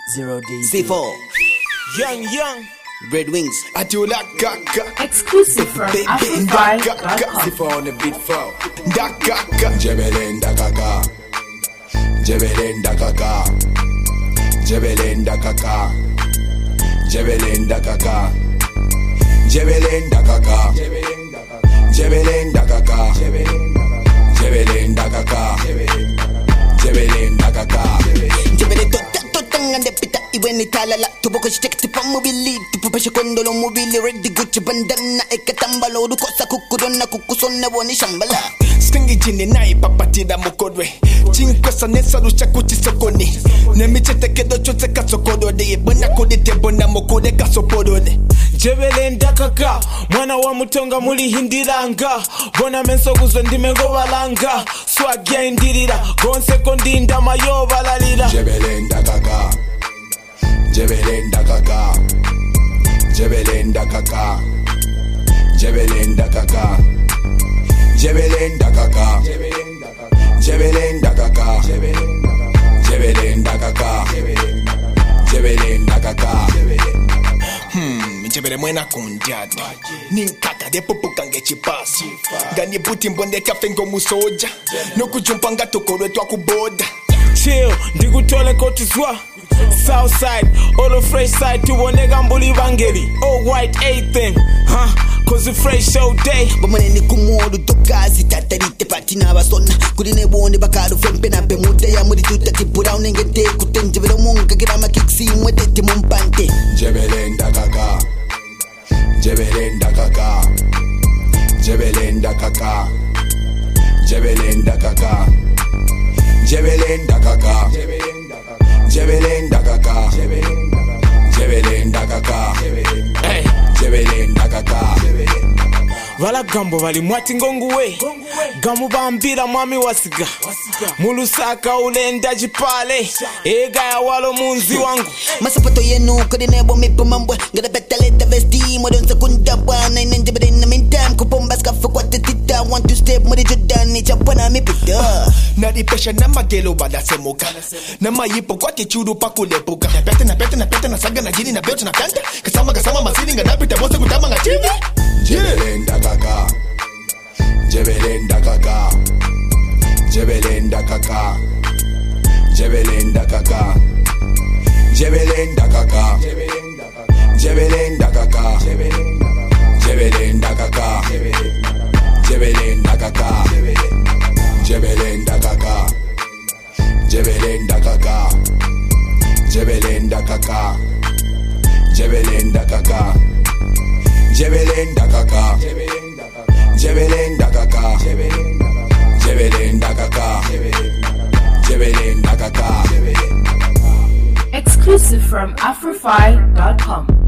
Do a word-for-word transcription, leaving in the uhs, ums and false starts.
Zero D. C four. Young, young. Red Wings. Atiola Kaka. Exclusive from Afrify dot com. C four on the beat foul. Dakaka. Jebelenda Kaka. Jebelenda Kaka. Jebelenda Kaka. Jebelenda Kaka. Jebelenda Kaka. Jebelenda Kaka. Jebelenda Kaka. Jebelenda Kaka. Jebelenda Totanga pita iweni talala tuboko shtekti pa mobili tupapasha kondolo mobili ready gucci bandana ekatambalo dukosa kukurona kukusona woni shambala Stingy jini nai papatida mukodwe Chinkosa nesa rusha kuchi sokoni Nemichete kedo chote kasokodo de Bona kode te bona mokode kasopodo de Jebelenda Kaka mwana wa mutonga muli hindiranga bona menso guzo ndimengo balanga swag ya indirira gonse kondinda mayo balalira Jebelenda Kaka Jebelenda Kaka Jebelenda Kaka Jebelenda Kaka Jebelenda Kaka Jebelenda Kaka Jebelenda Kaka Jebelenda Kaka Hmm, jebele mwena kundiada Ninkaka de popo kange chipasi Gani buti mbonde kafengo musoja Nokujumpanga tokoro etwa kuboda Chill, ndigutole kotuzwa Southside, all the fresh side Tuwonega mbuli bangeli All white A-thing, huh? Cause the fresh show day Bamane ni kumodu tokazi tatarite patina basona Kurine bone bakado fempe na pemude ya muri tutati brown ngete kutenje velo munga girama kiksi mwetete mumpante Jebelenda Kaka Jebelenda Kaka Jebelenda Kaka Jebelenda Kaka Jebelenda Kaka Jebelenda Kaka Jebelenda Kaka Hey Jebelenda Kaka Vala gambo bali mwati ngonguwe Gamu bambira mwami wasiga Mulusaka ulenda jipale Ega ya walo munzi wangu Masapato yenu kodi nebo mipo mambwe Ngada betaleta vesti Modon sekunda wana Inenjebede na mintam Kupomba skafu kwa tetita Want to step Mwede jodani Chapana mipita Nadi pesha na magelo bada semoka Na mayipo kwa kichuru pakulepuka Na pete na pete na pete na saga na jini na beote na kanta Kasama kasama masiri nga napita Bose kutama nga chivi Jebelenda Kaka Jebelenda Kaka Jebelenda Kaka Jebelenda Kaka Jebelenda Kaka Jebelenda Kaka Jebelenda Kaka Jebelenda Kaka Jebelenda Kaka Jebelenda Kaka Jebelenda Kaka Jebelenda Kaka Jebelenda Kaka Jebelenda Kaka Jebelenda Kaka Jebelenda Kaka Exclusive from Afrify dot com.